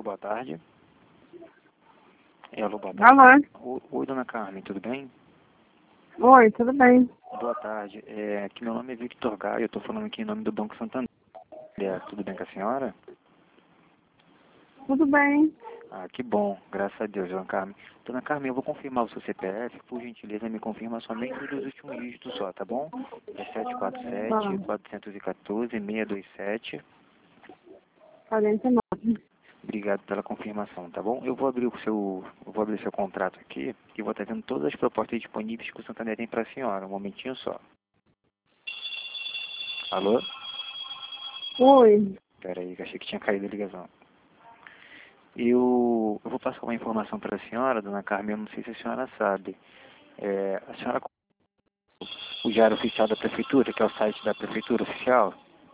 boa tarde. Alô, boa tarde. Alô? Oi, dona Carmen, tudo bem? Oi, tudo bem? Boa tarde. Aqui meu nome é Victor Gaio, eu estou falando aqui em nome do Banco Santander. Tudo bem com a senhora? Tudo bem. Ah, que bom, graças a Deus, dona Carmen. Dona Carmen, eu vou confirmar o seu CPF, por gentileza, me confirma somente os dois últimos dígitos só, tá bom? É Tá. 747-414-627. 49. Obrigado pela confirmação, tá bom? Eu vou abrir seu contrato aqui e vou estar vendo todas as propostas disponíveis que o Santander tem para a senhora. Um momentinho só. Alô? Oi. Pera aí, que achei que tinha caído a ligação. Eu vou passar uma informação para a senhora, dona Carmen, eu não sei se a senhora sabe. A senhora o Diário Oficial da Prefeitura, que é o site da Prefeitura Oficial,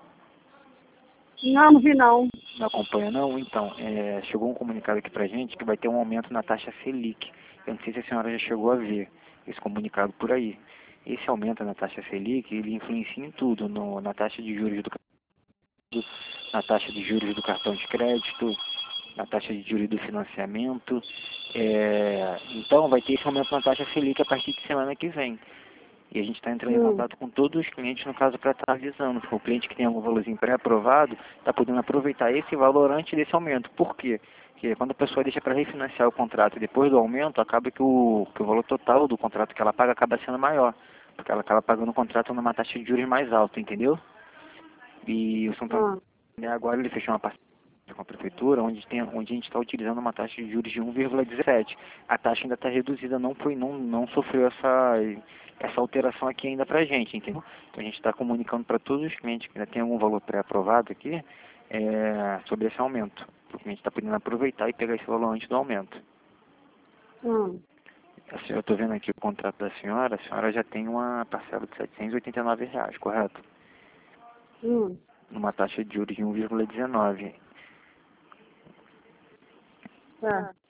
Não vi não. não acompanha não? Então, chegou um comunicado aqui pra gente que vai ter um aumento na taxa Selic. Eu não sei se a senhora já chegou a ver esse comunicado por aí. Esse aumento na taxa Selic, ele influencia em tudo, na taxa de juros na taxa de juros do cartão de crédito, na taxa de juros do financiamento. Então, vai ter esse aumento na taxa Selic a partir de semana que vem. E a gente está entrando em contato com todos os clientes, no caso, para estar avisando. O cliente que tem algum valorzinho pré-aprovado está podendo aproveitar esse valor antes desse aumento. Por quê? Porque quando a pessoa deixa para refinanciar o contrato depois do aumento, acaba que o valor total do contrato que ela paga acaba sendo maior. Porque ela acaba pagando o contrato numa taxa de juros mais alta, entendeu? E o Santander agora ele fechou uma parceria com a prefeitura, onde a gente está utilizando uma taxa de juros de 1,17. A taxa ainda está reduzida, não sofreu essa alteração aqui ainda para a gente, entendeu? Então a gente está comunicando para todos os clientes que ainda tem algum valor pré-aprovado aqui sobre esse aumento. Porque a gente está podendo aproveitar e pegar esse valor antes do aumento. Eu estou vendo aqui o contrato da senhora, a senhora já tem uma parcela de R$ 789, correto? Numa taxa de juros de 1,19. Tá.